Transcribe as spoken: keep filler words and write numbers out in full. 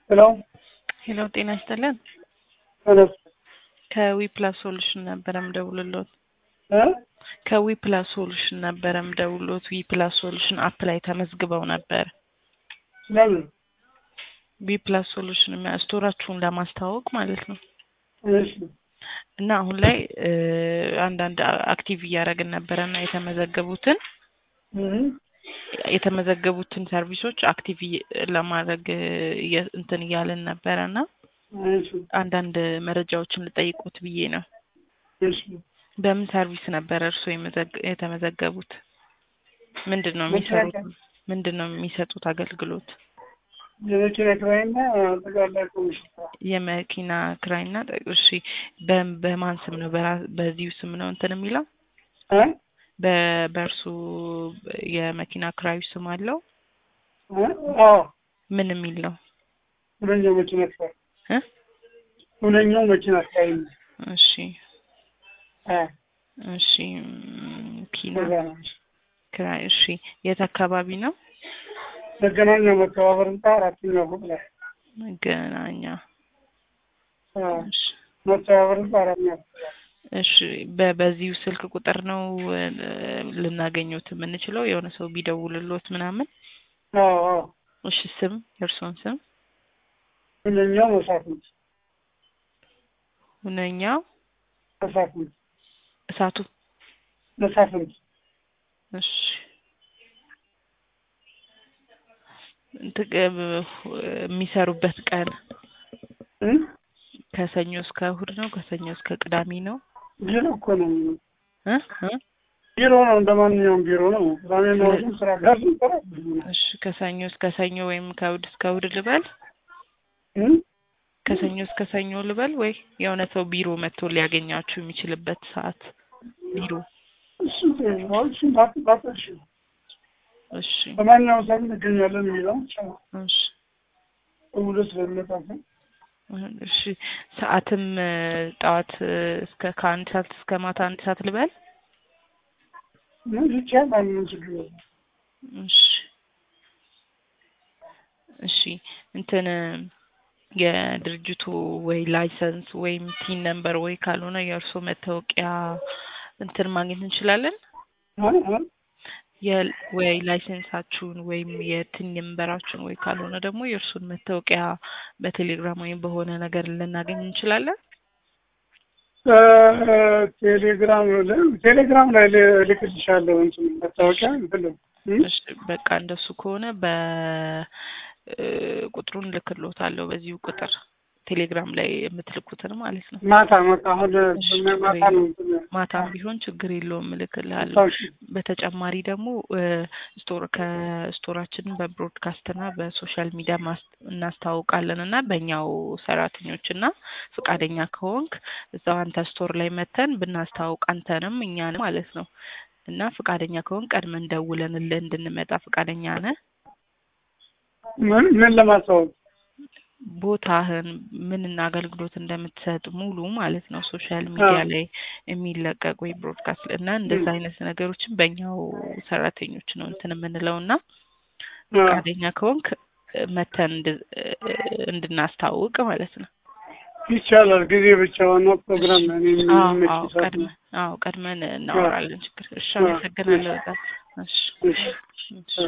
ሄሎ ሄሎ ጤና ይስጥልን። ሄሎ ከዊፕላስ ሶሉሽን ነበረም ደውልሎት እ ከዊፕላስ ሶሉሽን ነበረም ደውልሎት ዊፕላስ ሶሉሽን አፕ ላይ ተመዝግበው ነበር። ለምን? ዊፕላስ ሶሉሽን ስቶራችሁን ለማስተዋወቅ ማለት ነው። እሺ እና አሁን ላይ አንዳንድ አክቲቭ እያደረግን ነበርና የተመዘገቡትን እህ የተመዘገቡትን ሰርቪሶች አክቲቭ ለማድረግ እንትን እያልን ነበርና እሺ አንዳንድ መረጃዎችን ልጠይቁት ብዬ ነው። እሺ በምን ሰርቪስ ነበር እርሶ የተመዘገቡት? ምንድነው የሚሰሩት? ምንድነው የሚሰጡት አገልግሎት? የመኪና ክራይና ጠቅላላ ኮሚሽን። የመኪና ክራይና እሺ በማን ስም ነው? በዚሁ ስም ነው እንትን የሚለው? እ በበርሱ የመኪና ክራዩ ስም አለው? አዎ ምን የሚል ነው? ሁለኛው መኪና ክራይ እ ሁለኛው መኪና ክራይ። እሺ አ እሺ መኪና ክራይ። እሺ የት አካባቢ ነው? መገናኛ መተባበር እንታ አራተኛው ፎቅ ላይ። መገናኛ እሺ መተባበር እንታ አራተኛው። እሺ በዚሁ ስልክ ቁጥር ነው ልናገኙት የምንችለው? የሆነ ሰው ቢደውልሎት ምናምን? አዎ አዎ። እሺ ስም የእርሶን ስም? ሁለኛው መሳፍንት። ሁለኛው መሳፍንት። እሳቱ መሳፍንት። እሺ የሚሰሩበት ቀን እ ከሰኞ እስከ እሁድ ነው? ከሰኞ እስከ ቅዳሜ ነው? ቢሮ እኮ ነው እ እ ቢሮ ነው፣ እንደማንኛውም ቢሮ ነው። ዛሬና ወዲህ ስራ ጋር ይሰራ። እሺ ከሰኞ እስከ ሰኞ ወይም ከእሁድ እስከ እሁድ ልበል? እ ከሰኞ እስከ ሰኞ ልበል ወይ የሆነ ሰው ቢሮ መጥቶ ሊያገኛችሁ የሚችልበት ሰዓት ቢሮ? እሺ ታውሽ ባትባትሽ እሺ በማንኛውም ሰዓት እንገኛለን የሚለው እሺ ሁለት ለምታፈ እሺ ሰዓትም ጠዋት እስከ ከአንድ ሰዓት እስከ ማታ አንድ ሰዓት ልበል? ምን ይቻላል? ምን ችግር የለም። እሺ እሺ እንትን የድርጅቱ ወይ ላይሰንስ ወይም ቲን ነምበር ወይ ካልሆነ የእርሶ መታወቂያ እንትን ማግኘት እንችላለን? አዎ ወይ ላይሰንሳችሁን ወይም የቲን ነምበራችሁን ወይ ካልሆነ ደግሞ የእርሱን መታወቂያ በቴሌግራም ወይም በሆነ ነገር ልናገኝ እንችላለን? ቴሌግራም ቴሌግራም ላይ ልክልሻለሁ እንትን መታወቂያ እንትን። እሺ በቃ እንደሱ ከሆነ በ ቁጥሩን ልክልዎታለሁ በዚሁ ቁጥር ቴሌግራም ላይ የምትልኩትን ማለት ነው። ማታ ማታ አሁን ማታ ነው። ማታም ቢሆን ችግር የለውም እልክልሃለሁ። በተጨማሪ ደግሞ ስቶር ከስቶራችን በብሮድካስትና በሶሻል ሚዲያ እናስተዋውቃለን እና በእኛው ሰራተኞችና ፈቃደኛ ከሆንክ እዛው አንተ ስቶር ላይ መተን ብናስተዋውቅ አንተንም እኛንም ማለት ነው እና ፈቃደኛ ከሆንክ ቀድመን ደውለንልህ እንድንመጣ ፈቃደኛ ነህ? ምን ምን ለማስተዋወቅ? ቦታህን ምን እና አገልግሎት እንደምትሰጥ ሙሉ ማለት ነው ሶሻል ሚዲያ ላይ የሚለቀቅ ወይ ብሮድካስት እና እንደዛ አይነት ነገሮችን በእኛው ሰራተኞች ነው እንትን የምንለውና ፈቃደኛ ከሆንክ መተን እንድናስተዋውቅ ማለት ነው። ይቻላል። ጊዜ ብቻ ዋና ፕሮግራም ነው። እኔ ምን አዎ ቀድመን አዎ ቀድመን እናወራለን። ችግር እሺ አመሰግናለሁ በጣም። እሺ እሺ